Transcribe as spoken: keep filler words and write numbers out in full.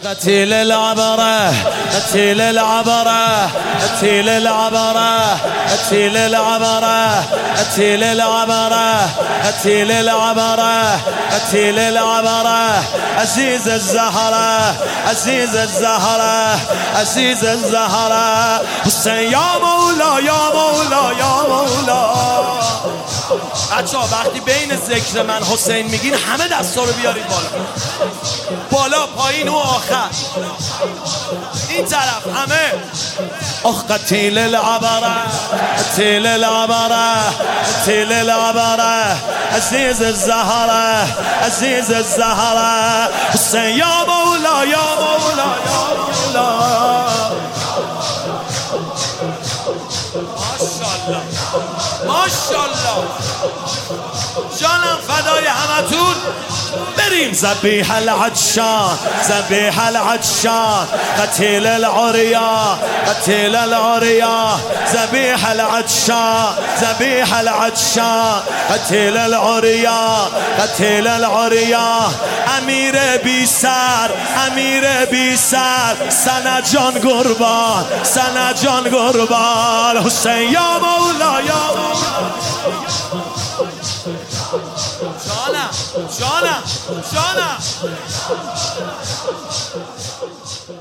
قتيل العبرة قتيل العبرة قتيل العبرة قتيل العبرة قتيل العبرة قتيل العبرة قتيل العبرة عزيز الزهرة عزيز الزهرة عزيز الزهرة حسین یا مولا یا مولا یا مولا. بچه ها وقتی بین ذکر من حسین میگین همه دستا رو بیارید بالا بالا پایین و آخر این طرف همه. اخ قتیل العبره قتیل العبره قتیل العبره عزیز الزهره عزیز الزهره حسین یا مولا یا مولا یا مولا. ماشاءالله ماشاءالله جانم فدای همتون. بریم ذبیح العطشان ذبیح العطشان قتیل العریا قتیل العریا ذبیح العطشان ذبیح العطشان قتیل العریا قتیل العریا. امیر بی سر امیر بی سر سنا جان قربان سنا جان قربان حسین یا مولا یا مولا. جانم جانم جانم.